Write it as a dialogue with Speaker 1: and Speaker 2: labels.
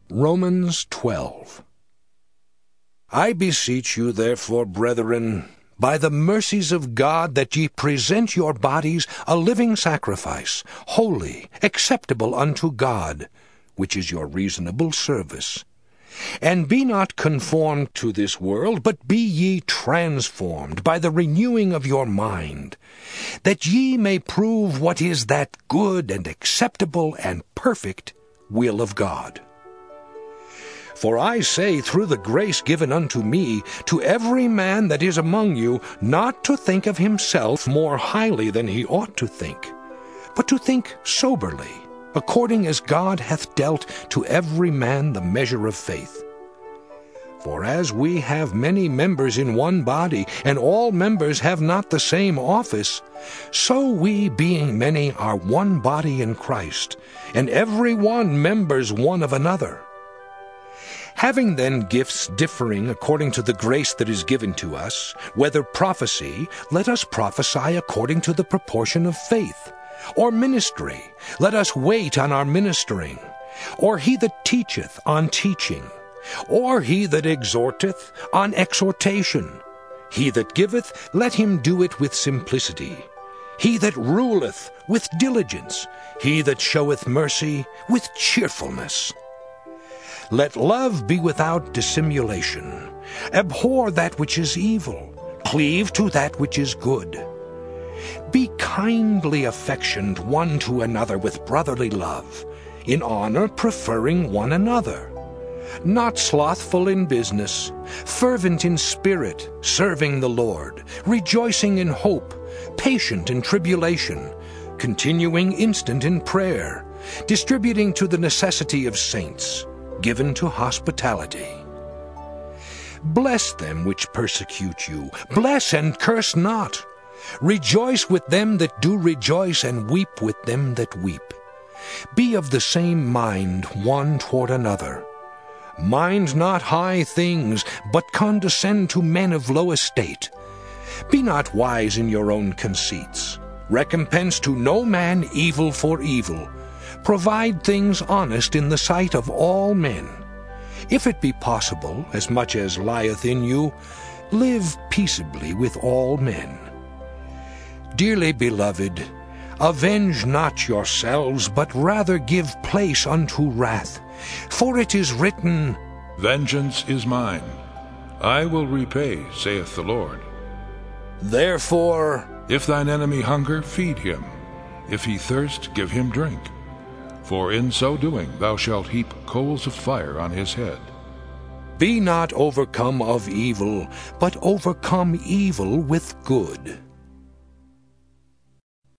Speaker 1: Romans 12. I beseech you, therefore, brethren, by the mercies of God, that ye present your bodies a living sacrifice, holy, acceptable unto God, which is your reasonable service. And be not conformed to this world, but be ye transformed by the renewing of your mind, that ye may prove what is that good and acceptable and perfect will of God. For I say, through the grace given unto me, to every man that is among you, not to think of himself more highly than he ought to think, but to think soberly, according as God hath dealt to every man the measure of faith. For as we have many members in one body, and all members have not the same office, so we, being many, are one body in Christ, and every one members one of another. Having then gifts differing according to the grace that is given to us, whether prophecy, let us prophesy according to the proportion of faith, or ministry, let us wait on our ministering, or he that teacheth on teaching, or he that exhorteth on exhortation. He that giveth, let him do it with simplicity. He that ruleth, with diligence. He that showeth mercy, with cheerfulness. Let love be without dissimulation. Abhor that which is evil. Cleave to that which is good. Be kindly affectioned one to another with brotherly love, in honor preferring one another. Not slothful in business, fervent in spirit, serving the Lord, rejoicing in hope, patient in tribulation, continuing instant in prayer, distributing to the necessity of saints, given to hospitality. Bless them which persecute you. Bless and curse not. Rejoice with them that do rejoice, and weep with them that weep. Be of the same mind one toward another. Mind not high things, but condescend to men of low estate. Be not wise in your own conceits. Recompense to no man evil for evil. Provide things honest in the sight of all men. If it be possible, as much as lieth in you, live peaceably with all men. Dearly beloved, avenge not yourselves, but rather give place unto wrath. For it is written,
Speaker 2: Vengeance is mine, I will repay, saith the Lord.
Speaker 1: Therefore,
Speaker 2: if thine enemy hunger, feed him. If he thirst, give him drink. For in so doing thou shalt heap coals of fire on his head.
Speaker 1: be not overcome of evil, but overcome evil with good.